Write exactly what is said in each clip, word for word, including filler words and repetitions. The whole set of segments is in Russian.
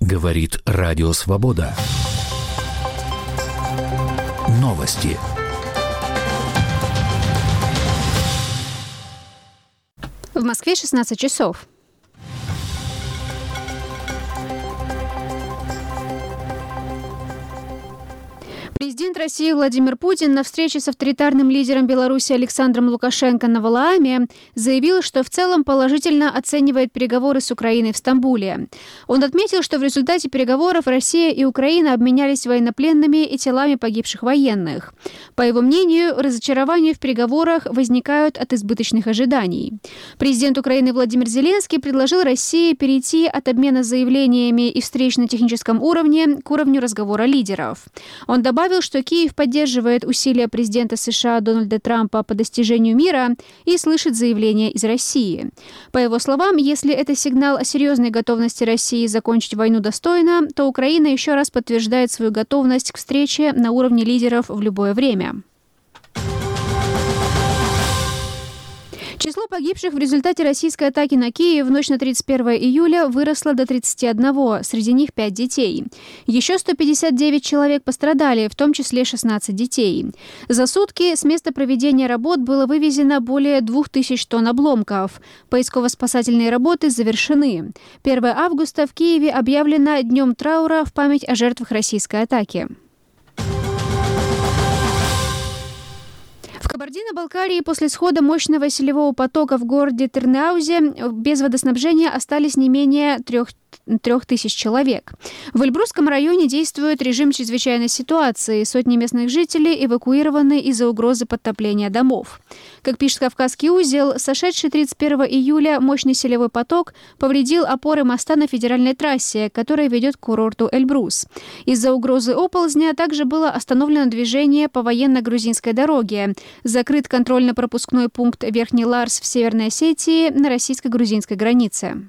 Говорит Радио Свобода. Новости. В Москве шестнадцать часов. Президент России Владимир Путин на встрече с авторитарным лидером Беларуси Александром Лукашенко на Валааме заявил, что в целом положительно оценивает переговоры с Украиной в Стамбуле. Он отметил, что в результате переговоров Россия и Украина обменялись военнопленными и телами погибших военных. По его мнению, разочарования в переговорах возникают от избыточных ожиданий. Президент Украины Владимир Зеленский предложил России перейти от обмена заявлениями и встреч на техническом уровне к уровню разговора лидеров. Он добавил, что Киев поддерживает усилия президента США Дональда Трампа по достижению мира и слышит заявления из России. По его словам, если это сигнал о серьезной готовности России закончить войну достойно, то Украина еще раз подтверждает свою готовность к встрече на уровне лидеров в любое время. Число погибших в результате российской атаки на Киев в ночь на тридцать первое июля выросло до тридцати одного, среди них пять детей. Еще сто пятьдесят девять человек пострадали, в том числе шестнадцать детей. За сутки с места проведения работ было вывезено более двух тысяч тонн обломков. Поисково-спасательные работы завершены. первое августа в Киеве объявлено днем траура в память о жертвах российской атаки. В Кабардино-Балкарии после схода мощного селевого потока в городе Тырнаузе без водоснабжения остались не менее трех трех тысяч человек. В Эльбрусском районе действует режим чрезвычайной ситуации. Сотни местных жителей эвакуированы из-за угрозы подтопления домов. Как пишет Кавказский узел, сошедший тридцать первого июля мощный селевой поток повредил опоры моста на федеральной трассе, которая ведет к курорту Эльбрус. Из-за угрозы оползня также было остановлено движение по военно-грузинской дороге. Закрыт контрольно-пропускной пункт Верхний Ларс в Северной Осетии на российско-грузинской границе.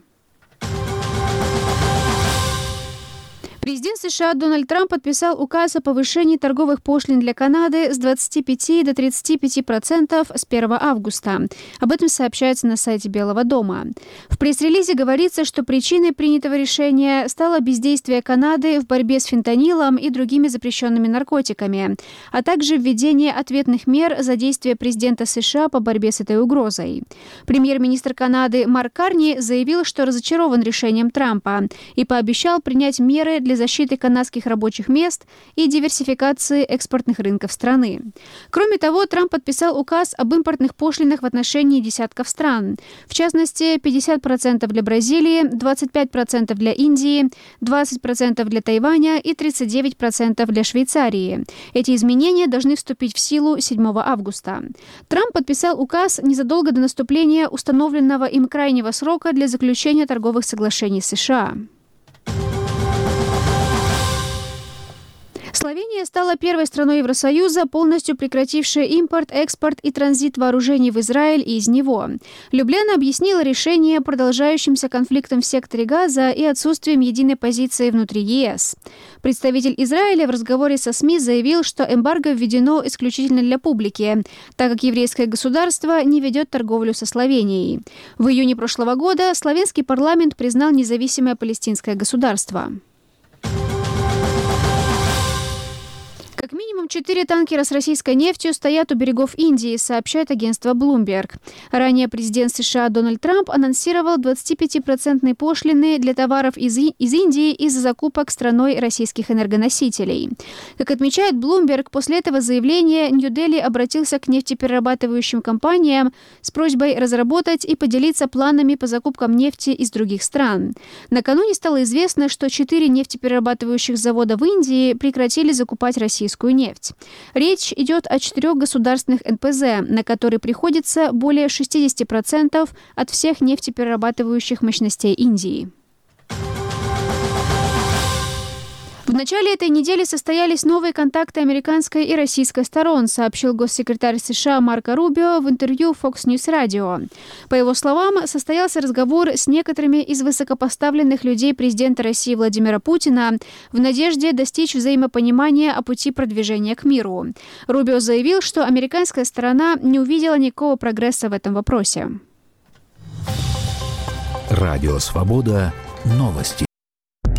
Президент США Дональд Трамп подписал указ о повышении торговых пошлин для Канады с двадцати пяти до тридцати пяти процентов с первого августа. Об этом сообщается на сайте Белого дома. В пресс-релизе говорится, что причиной принятого решения стало бездействие Канады в борьбе с фентанилом и другими запрещенными наркотиками, а также введение ответных мер за действия президента США по борьбе с этой угрозой. Премьер-министр Канады Марк Карни заявил, что разочарован решением Трампа и пообещал принять меры для защиты канадских рабочих мест и диверсификации экспортных рынков страны. Кроме того, Трамп подписал указ об импортных пошлинах в отношении десятков стран. В частности, пятьдесят процентов для Бразилии, двадцать пять процентов для Индии, двадцать процентов для Тайваня и тридцать девять процентов для Швейцарии. Эти изменения должны вступить в силу седьмого августа. Трамп подписал указ незадолго до наступления установленного им крайнего срока для заключения торговых соглашений с США. Словения стала первой страной Евросоюза, полностью прекратившей импорт, экспорт и транзит вооружений в Израиль и из него. Любляна объяснила решение продолжающимся конфликтом в секторе Газа и отсутствием единой позиции внутри ЕС. Представитель Израиля в разговоре со СМИ заявил, что эмбарго введено исключительно для публики, так как еврейское государство не ведет торговлю со Словенией. В июне прошлого года словенский парламент признал независимое палестинское государство. Как минимум четыре танкера с российской нефтью стоят у берегов Индии, сообщает агентство Bloomberg. Ранее президент США Дональд Трамп анонсировал двадцатипятипроцентные пошлины для товаров из, из Индии из-за закупок страной российских энергоносителей. Как отмечает Bloomberg, после этого заявления Нью-Дели обратился к нефтеперерабатывающим компаниям с просьбой разработать и поделиться планами по закупкам нефти из других стран. Накануне стало известно, что четыре нефтеперерабатывающих завода в Индии прекратили закупать российскую нефть. Речь идет о четырех государственных эн пэ зэ, на которые приходится более шестьдесят процентов от всех нефтеперерабатывающих мощностей Индии. В начале этой недели состоялись новые контакты американской и российской сторон, сообщил госсекретарь США Марко Рубио в интервью Fox News Radio. По его словам, состоялся разговор с некоторыми из высокопоставленных людей президента России Владимира Путина в надежде достичь взаимопонимания о пути продвижения к миру. Рубио заявил, что американская сторона не увидела никакого прогресса в этом вопросе. Радио Свобода. Новости.